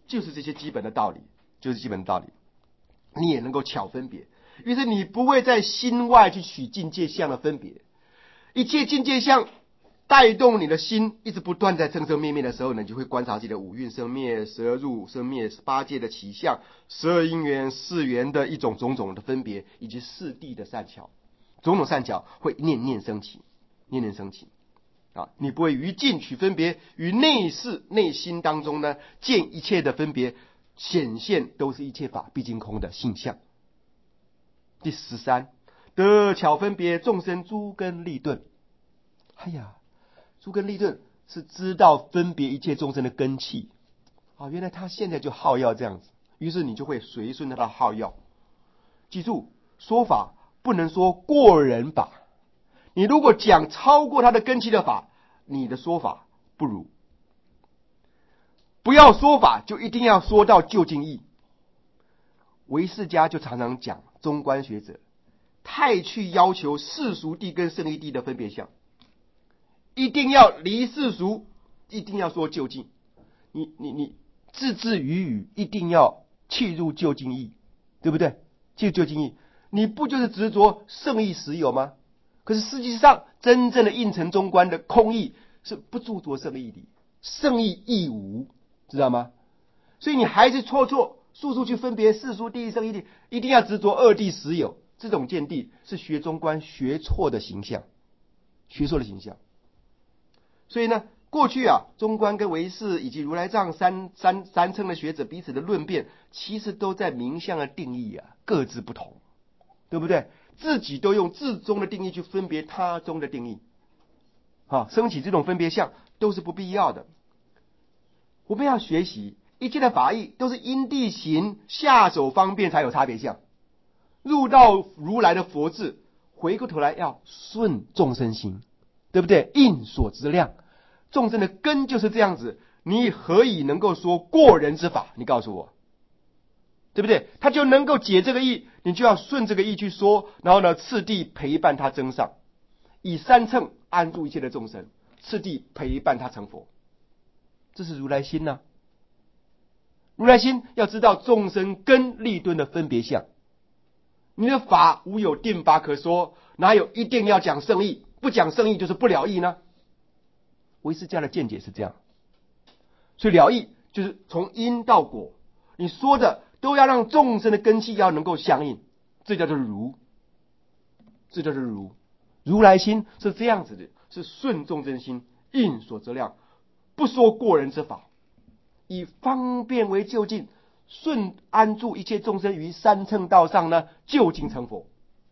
Speaker 1: 就是这些基本的道理，就是基本的道理，你也能够巧分别。于是你不会在心外去取境界相的分别，一切境界相带动你的心一直不断在生生灭灭的时候呢，你就会观察自己的五蕴生灭、十二入生灭、八界的起相、十二因缘、四缘的一种种种的分别，以及四谛的善巧，种种善巧会念念升起，念念升起啊！你不会于境取分别，于内视内心当中呢，见一切的分别显现都是一切法毕竟空的性相。第十三，得巧分别众生诸根利钝。哎呀，诸根利钝是知道分别一切众生的根器啊！原来他现在就好要这样子，于是你就会随顺他的好要。记住，说法不能说过人法，你如果讲超过他的根器的法，你的说法不如。不要说法，就一定要说到究竟义。唯识家就常常讲，中观学者太去要求世俗谛跟胜义谛的分别相，一定要离世俗，一定要说究竟。你你你字字语语一定要契入究竟义，对不对？契入究竟义，你不就是执着胜义实有吗？可是实际上，真正的应成中观的空义是不著着胜义的，胜义亦无，知道吗？所以你还是错错速速去分别世俗谛、胜义谛，一定要执着二谛实有，这种见地是学中观学错的形象，学错的形象。所以呢，过去啊，中观跟唯识以及如来藏三三三称的学者彼此的论辩，其实都在名相的定义啊各自不同，对不对？自己都用自宗的定义去分别他宗的定义，啊，升起这种分别相都是不必要的。我们要学习一切的法义都是因地行下手方便才有差别相，入到如来的佛智，回过头来要顺众生心，对不对？应所知量，众生的根就是这样子，你何以能够说过人之法？你告诉我，对不对？他就能够解这个义，你就要顺这个义去说，然后呢，次第陪伴他增上，以三乘安住一切的众生，次第陪伴他成佛。这是如来心啊。如来心要知道众生根利钝的分别相，你的法无有定法可说，哪有一定要讲圣义？不讲圣义就是不了义呢？唯识家的见解是这样，所以了义就是从因到果，你说的都要让众生的根器要能够相应，这叫做如，这叫做如。如来心是这样子的，是顺众生心，应所知量，不说过人之法，以方便为究竟，顺安住一切众生于三乘道上呢，究竟成佛。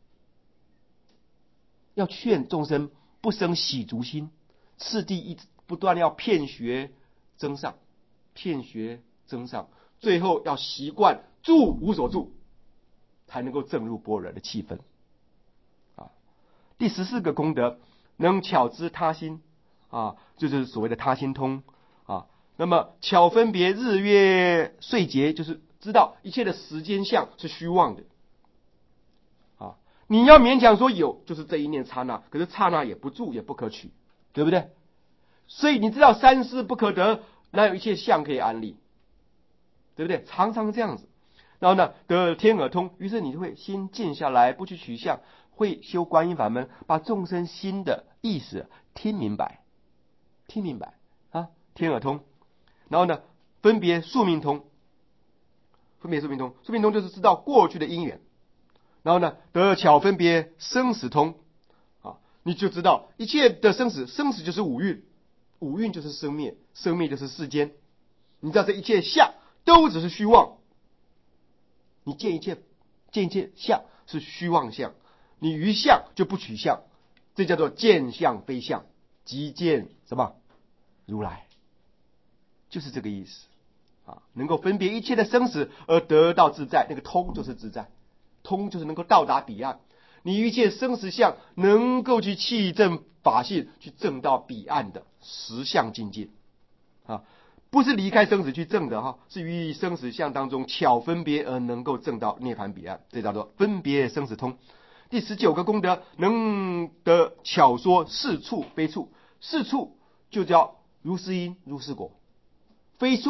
Speaker 1: 要劝众生不生喜足心，次第一不断要遍学增上，遍学增上，最后要习惯住无所住，才能够证入般若的气氛。啊，第十四个功德，能巧知他心啊，就是所谓的他心通啊。那么巧分别日月岁节，就是知道一切的时间相是虚妄的。啊，你要勉强说有，就是这一念刹那，可是刹那也不住，也不可取，对不对？所以你知道三世不可得，哪有一切相可以安立，对不对？常常这样子。然后呢，得天耳通，于是你就会心静下来，不去取相，会修观音法门，把众生心的意思听明白，听明白啊，天耳通。然后呢，分别宿命通，分别宿命通，宿命通就是知道过去的因缘。然后呢，得巧分别生死通啊，你就知道一切的生死，生死就是五蕴，五蕴就是生灭，生灭就是世间。你知道这一切相都只是虚妄，你见一切见一切相是虚妄相，你于相就不取相，这叫做见相非相，即见什么？如来，就是这个意思啊！能够分别一切的生死而得到自在，那个通就是自在。通就是能够到达彼岸，你一切生死相能够去契证法性，去证到彼岸的实相境界啊，不是离开生死去证的哈，是于生死相当中巧分别而能够证到涅槃彼岸，这叫做分别生死通。第十九个功德，能得巧说是处非处，是处就叫如是因如是果，非处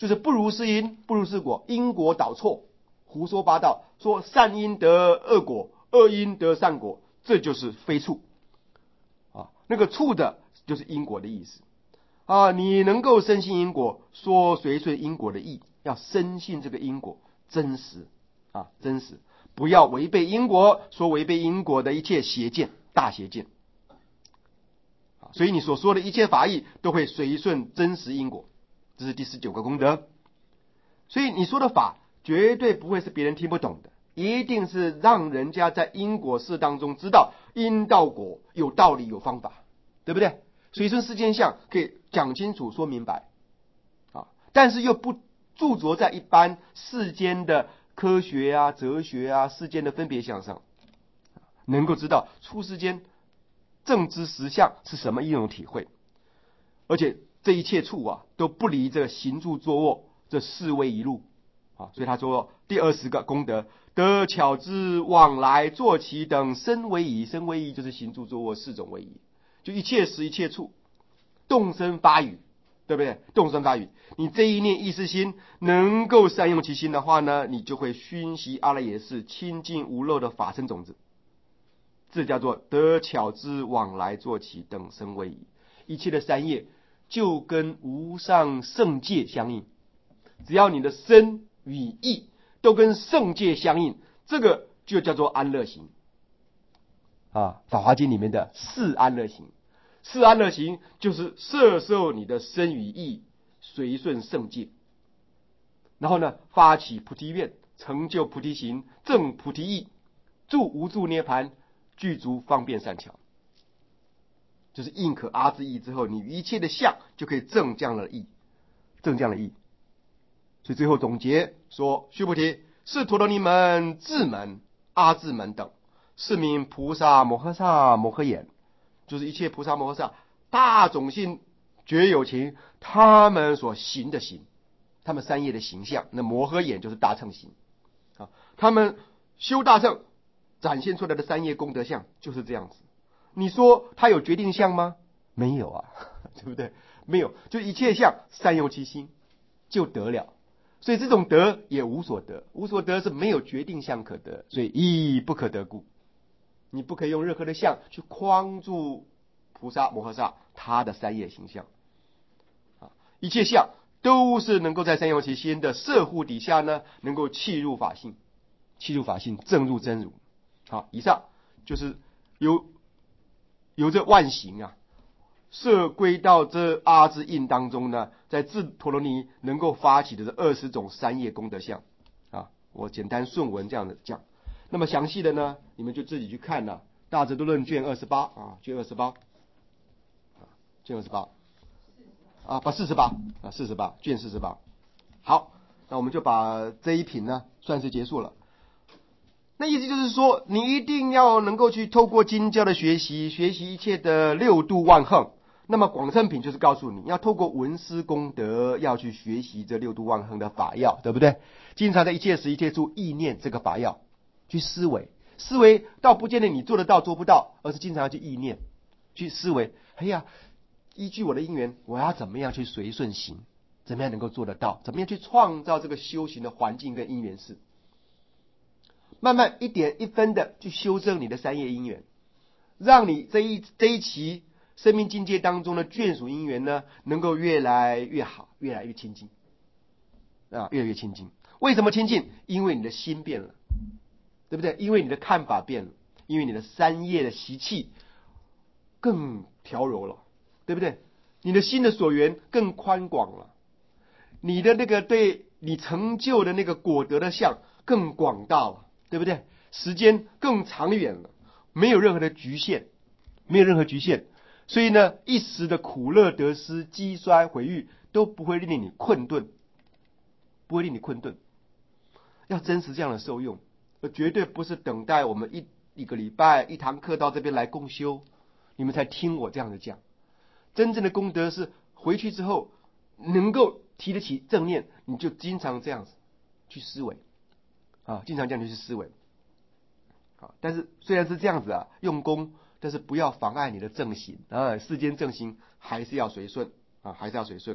Speaker 1: 就是不如是因，不如是果，因果导错，胡说八道，说善因得恶果，恶因得善果，这就是非处啊。那个处的就是因果的意思啊。你能够深信因果，说随顺因果的义，要深信这个因果真实啊，真实，不要违背因果，说违背因果的一切邪见，大邪见。所以你所说的一切法义都会随顺真实因果，这是第十九个功德。所以你说的法绝对不会是别人听不懂的，一定是让人家在因果事当中知道因道果有道理有方法，对不对？随顺世间相可以讲清楚说明白啊，但是又不驻着在一般世间的科学啊、哲学啊、世间的分别相上，能够知道出世间正知实相是什么一种体会，而且这一切处啊都不离这个行住坐卧这四位一路啊。所以他说第二十个功德，得巧知往来坐骑等身为仪，身为仪就是行住坐卧四种为仪，就一切时一切处动身发语，对不对？动身发语，你这一念意识心能够善用其心的话呢，你就会熏习阿赖耶识清净无漏的法身种子，这叫做得巧知往来坐骑等身为仪。一切的三业就跟无上圣界相应，只要你的身与意都跟圣界相应，这个就叫做安乐行啊。法华经里面的四安乐行，四安乐行就是摄受你的身与意随顺圣界，然后呢发起菩提愿，成就菩提行，证菩提意，住无住涅盘，具足方便善巧，就是应可阿之意之后，你一切的相就可以证这样的意，证这样的意。所以最后总结说，须菩提，是陀罗尼门、智门、阿智门等，是名菩萨摩诃萨摩诃眼，就是一切菩萨摩诃萨大种性觉有情，他们所行的行，他们三业的形象，那摩诃眼就是大乘行啊，他们修大乘展现出来的三业功德相就是这样子。你说他有决定相吗？没有啊，对不对？没有，就一切相善用其心就得了。所以这种得也无所得，无所得是没有决定相可得，所以亦不可得故。你不可以用任何的相去框住菩萨摩诃萨他的三业形象啊，一切相都是能够在善用其心的摄护底下呢，能够契入法性，契入法性，正入真如。好，以上就是由由这万行啊摄归到这阿之印当中呢，在智陀罗尼能够发起的这二十种三业功德相啊，我简单顺文这样的讲。那么详细的呢，你们就自己去看了、啊《大智度论》卷二十八啊，卷二十八，卷二十八啊，不四十八啊，四十八，卷四十八。好，那我们就把这一品呢算是结束了。那意思就是说，你一定要能够去透过经教的学习，学习一切的六度万行。那么广胜品就是告诉你要透过闻思功德，要去学习这六度万行的法要，对不对？经常在一切时一切处意念这个法要，去思维，思维倒不见得你做得到做不到，而是经常要去意念，去思维。哎呀，依据我的因缘，我要怎么样去随顺行，怎么样能够做得到，怎么样去创造这个修行的环境跟因缘事，慢慢一点一分的去修正你的三业因缘，让你这一这一期生命境界当中的眷属因缘呢，能够越来越好，越来越清净啊，越来越清净。为什么清净？因为你的心变了，对不对？因为你的看法变了，因为你的三业的习气更调柔了，对不对？你的心的所缘更宽广了，你的那个对你成就的那个果德的相更广大了，对不对？时间更长远了，没有任何的局限，没有任何局限。所以呢，一时的苦乐得失、积衰毁誉都不会令你困顿，不会令你困顿。要真实这样的受用，而绝对不是等待我们一一个礼拜一堂课到这边来共修，你们才听我这样的讲。真正的功德是回去之后能够提得起正念，你就经常这样子去思维啊，经常这样去思维。啊，但是虽然是这样子啊，用功，但是不要妨碍你的正行啊，世间正行还是要随顺啊，还是要随顺。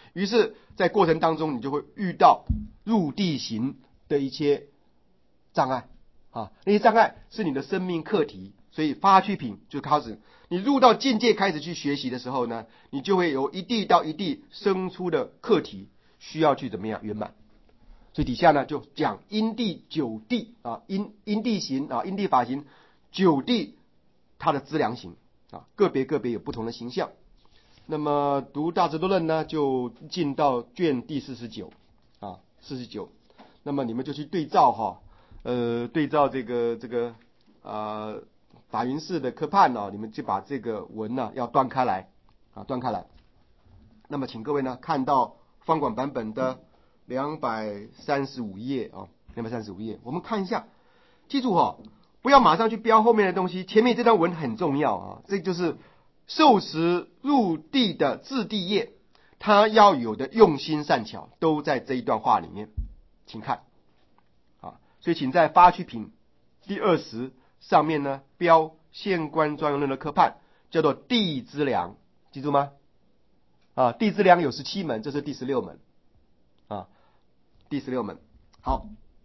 Speaker 1: 于是，在过程当中，你就会遇到入地行的一些障碍啊，那些障碍是你的生命课题。所以发趣品就开始，你入到境界开始去学习的时候呢，你就会有一地到一地生出的课题，需要去怎么样圆满。所以底下呢就讲因地九地啊，因因地行啊，因地法行九地它的资粮行啊，个别个别有不同的形象。那么读大智度论呢，就进到卷第四十九啊，四十九。那么你们就去对照哈，呃，对照这个这个啊。呃法云寺的科判呢、哦，你们就把这个文呢要端开来啊，端开来。那么，请各位呢看到方广版本的两百三十五页啊，两百三十五页，我们看一下，记住哈、哦，不要马上去标后面的东西，前面这段文很重要啊，这就是受持入地的自地业，它要有的用心善巧，都在这一段话里面，请看啊，所以请在发趣品第二十。上面呢标现观专用论的科判叫做地资粮，记住吗？啊，地资粮有十七门，这是第十六门啊，第十六门。好，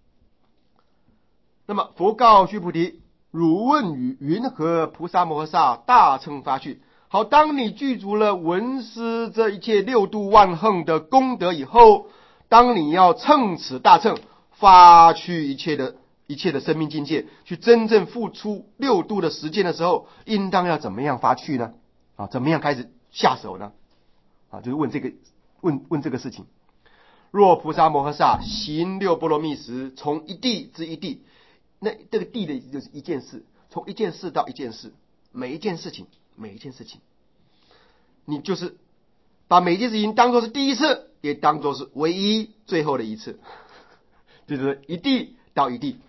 Speaker 1: 那么佛告须菩提：汝问于云何菩萨摩诃萨大乘发趣？好，当你具足了闻思这一切六度万行的功德以后，当你要乘此大乘发去一切的。一切的生命境界，去真正付出六度的实践的时候，应当要怎么样发去呢？啊，怎么样开始下手呢？啊，就是问这个问问这个事情。若菩萨摩诃萨行六波罗蜜时，从一地至一地，那这个地的就是一件事，从一件事到一件事，每一件事情，每一件事情，你就是把每一件事情当作是第一次，也当作是唯一最后的一次，就是一地到一地。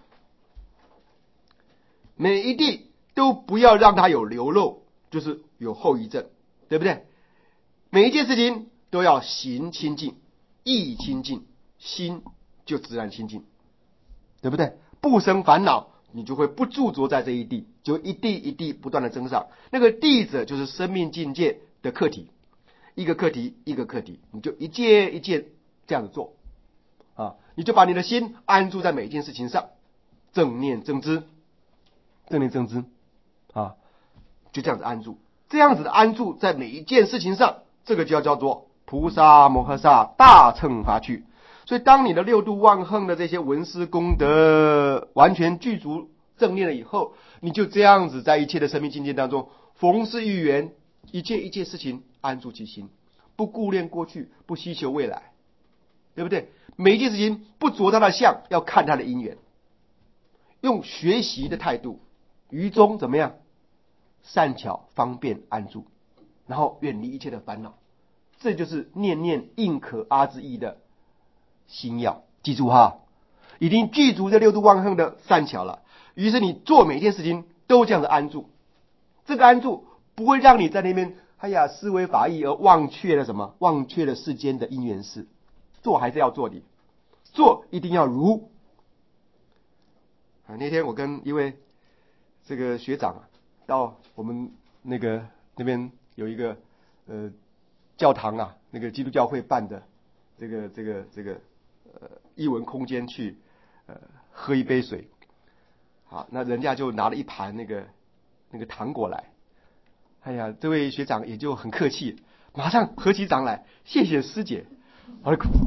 Speaker 1: 每一地都不要让它有流漏，就是有后遗症，对不对？每一件事情都要行清净，意清净，心就自然清净，对不对？不生烦恼，你就会不驻着在这一地，就一地一地不断的增上。那个地者就是生命境界的课题，一个课题一个课题，你就一件一件这样子做啊，你就把你的心安住在每一件事情上，正念正知。正念正知啊，就这样子安住，这样子的安住在每一件事情上，这个就要叫做菩萨摩诃萨大乘发趣。所以当你的六度万行的这些闻思功德完全具足正念了以后，你就这样子在一切的生命境界当中，逢是遇缘，一切一切事情安住其心，不顾念过去，不希求未来，对不对？每一件事情不着它的相，要看它的因缘，用学习的态度于中怎么样善巧方便安住，然后远离一切的烦恼，这就是念念应可阿之意的心要。记住哈，已经具足这六度万行的善巧了，于是你做每一件事情都这样的安住，这个安住不会让你在那边哎呀思维法义而忘却了什么，忘却了世间的因缘事，做还是要做的，做一定要如啊。那天我跟一位这个学长啊，到我们那个那边有一个呃教堂啊，那个基督教会办的这个这个这个呃艺文空间去呃喝一杯水，好，那人家就拿了一盘那个那个糖果来，哎呀，这位学长也就很客气，马上合起掌来，谢谢师姐。我说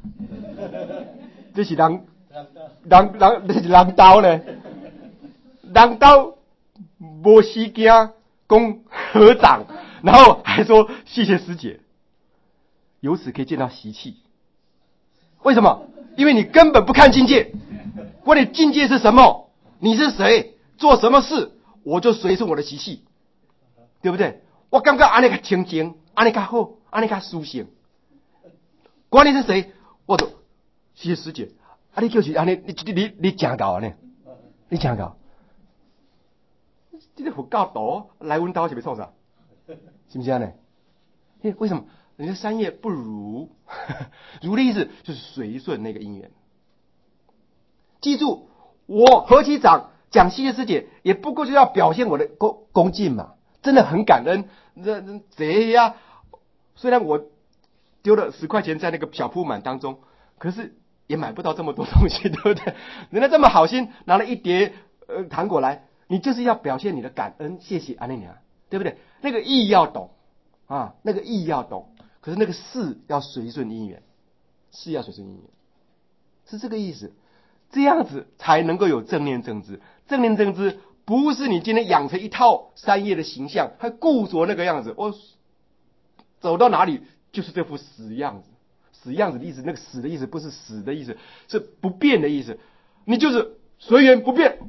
Speaker 1: 这是人人人这是人道呢，人道没时间讲合掌，然后还说谢谢师姐，由此可以见到习气。为什么？因为你根本不看境界，我的境界是什么？你是谁？做什么事？我就随顺我的习气，对不对？我感觉安尼较清净，安尼较好，安尼较舒适。管你是谁，我就谢谢师姐。啊，你就是安尼，你你你你真搞呢？你真搞？这个佛教徒来阮兜是要创啥？是不是呢？为什么？人家三业不如，如的意思就是随顺那个因缘。记住，我合起掌讲谢谢师姐，也不过就要表现我的恭恭敬嘛，真的很感恩。这这呀，虽然我丢了十块钱在那个小铺满当中，可是也买不到这么多东西，对不对？人家这么好心拿了一叠呃糖果来，你就是要表现你的感恩，谢谢阿内娘，对不对？那个意要懂啊，那个意要懂，可是那个事要随顺因缘，事要随顺因缘，是这个意思。这样子才能够有正念正知。正念正知不是你今天养成一套三业的形象，还固着那个样子，我走到哪里就是这副死样子。死样子的意思，那个死的意思不是死的意思，是不变的意思。你就是随缘不变，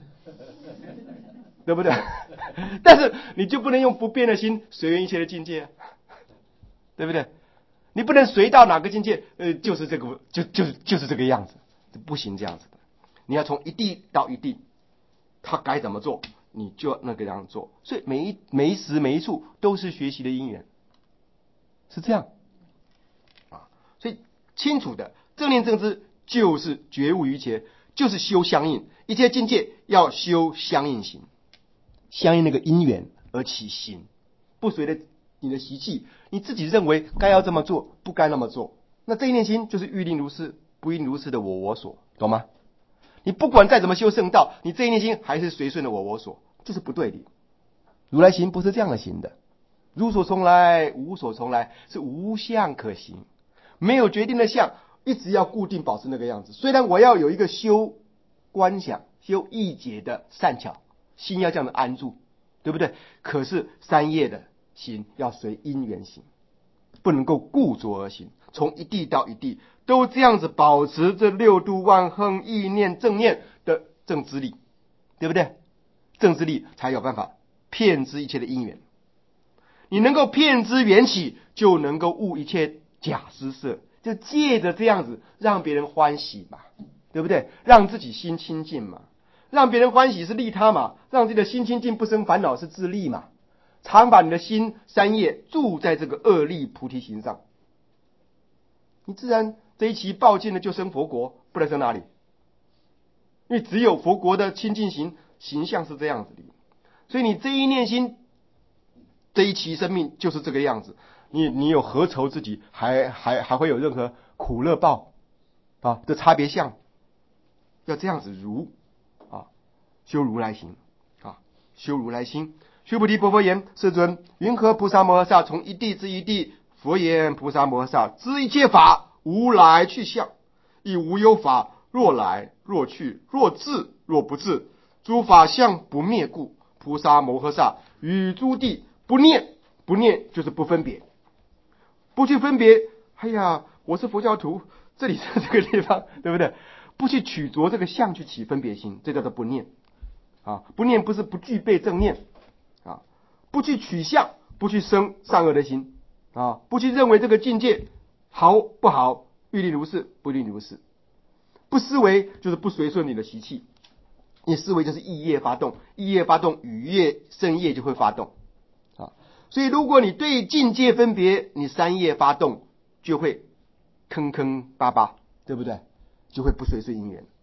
Speaker 1: 对不对？但是你就不能用不变的心随缘一切的境界啊，对不对？你不能随到哪个境界，呃，就是这个，就就是就是这个样子。不行这样子的，你要从一地到一地，他该怎么做，你就那个样做。所以每一每一时每一处都是学习的因缘，是这样啊。所以清楚的正念正知就是觉悟于一切，就是修相应，一切境界要修相应行，相应那个因缘而起行，不随着你的习气，你自己认为该要这么做，不该那么做。那这一念心就是欲令如是，不应如是的我我所，懂吗？你不管再怎么修圣道，你这一念心还是随顺的我我所，这是不对的。如来行不是这样的行的，如所从来，无所从来，是无相可行，没有决定的相，一直要固定保持那个样子。虽然我要有一个修观想、修意解的善巧，心要这样的安住，对不对？可是三业的行要随因缘行，不能够固着而行，从一地到一地都这样子保持这六度万恒意念正念的正知力，对不对？正知力才有办法遍知一切的因缘。你能够遍知缘起，就能够悟一切假施设，就借着这样子让别人欢喜嘛，对不对？让自己心清净嘛，让别人欢喜是利他嘛，让自己的心清净不生烦恼是自利嘛。常把你的心三业住在这个恶利菩提心上，你自然这一期报尽了就生佛国，不能生哪里？因为只有佛国的清净行形象是这样子的，所以你这一念心，这一期生命就是这个样子。你你有何愁自己还还还会有任何苦乐报啊的差别相？要这样子如啊修如来行啊修如来心。须菩提婆婆言：世尊，云何菩萨摩诃萨从一地至一地？佛言：菩萨摩诃萨知一切法无来去相，亦无有法若来若去，若至若不至，诸法相不灭故，菩萨摩诃萨与诸地不念。不念就是不分别，不去分别。哎呀，我是佛教徒，这里是这个地方，对不对？不去取着这个相去起分别心，这叫做不念啊。不念不是不具备正念啊，不去取相，不去生善恶的心啊，不去认为这个境界好不好，欲令如是，不令如是。不思维就是不随顺你的习气，你思维就是意业发动，意业发动，语业身业就会发动啊。所以如果你对境界分别，你三业发动就会坑坑巴巴，对不对？就会不随顺因缘